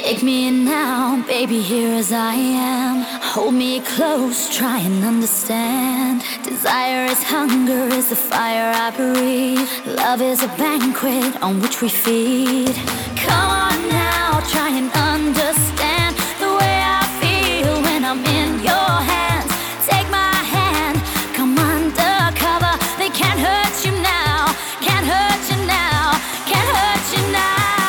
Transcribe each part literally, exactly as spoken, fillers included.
Take me in now, baby, here as I am. Hold me close, try and understand. Desire is hunger, is the fire I breathe. Love is a banquet on which we feed. Come on now, try and understand the way I feel when I'm in your hands. Take my hand, come undercover. They can't hurt you now, can't hurt you now, can't hurt you now.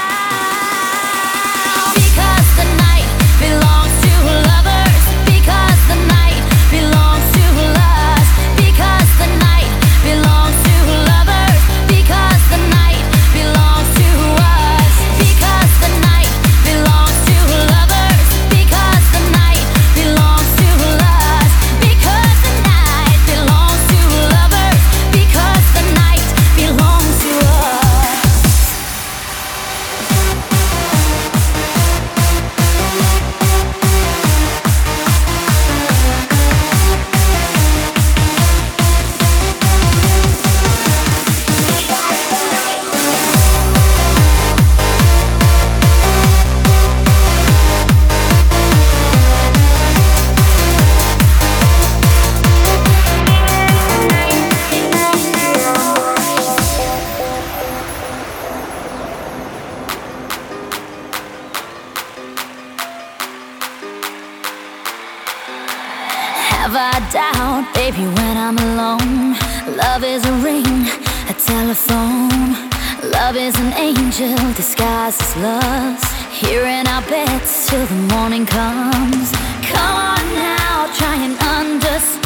Have I doubt, baby, when I'm alone? Love is a ring, a telephone. Love is an angel disguised as lust, here in our beds till the morning comes. Come on now, try and understand.